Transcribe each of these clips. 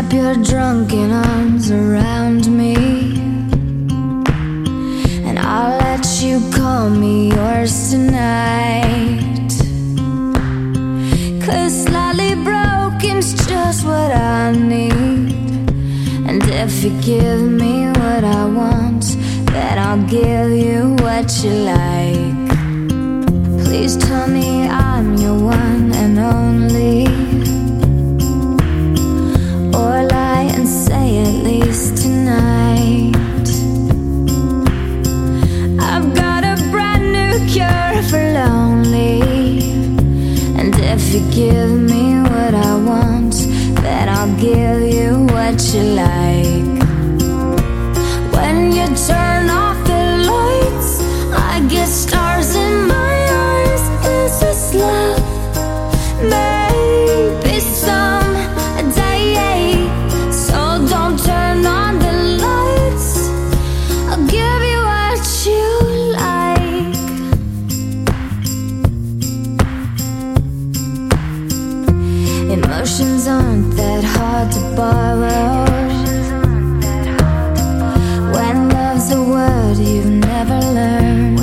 wrap your drunken arms around me, and I'll let you call me yours tonight. 'Cause slightly broken's just what I need, and if you give me what I want, then I'll give you what you like. Please tell me I'm your one and only, or lie and say at least tonight. I've got a brand new cure for lonely, and if you give me what I want, then I'll give you what you like. When you turn off the lights, I get stars in my eyes. Is this love? Maybe someday. So don't turn on the lights, I'll give you what you like. Emotions aren't that hard to borrow, when love's a word you've never learned.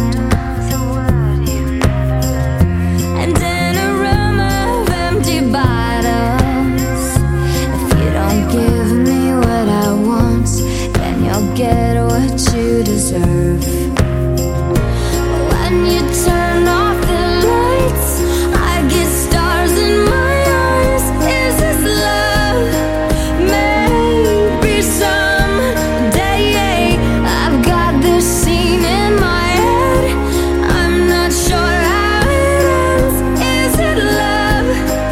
And in a room of empty bottles, if you don't give me what I want, then you'll get what you deserve. When you turn off the lights, I get stars in my eyes. Is this love? Maybe someday. I've got this scene in my head, I'm not sure how it ends. Is it love?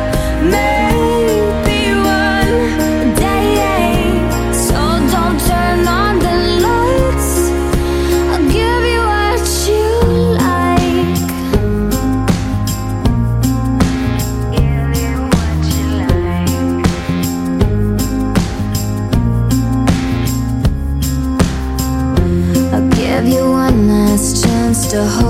Maybe one day. So don't turn on the lights, I'll give you what you like. Give you what you like. I'll give you one last chance to hold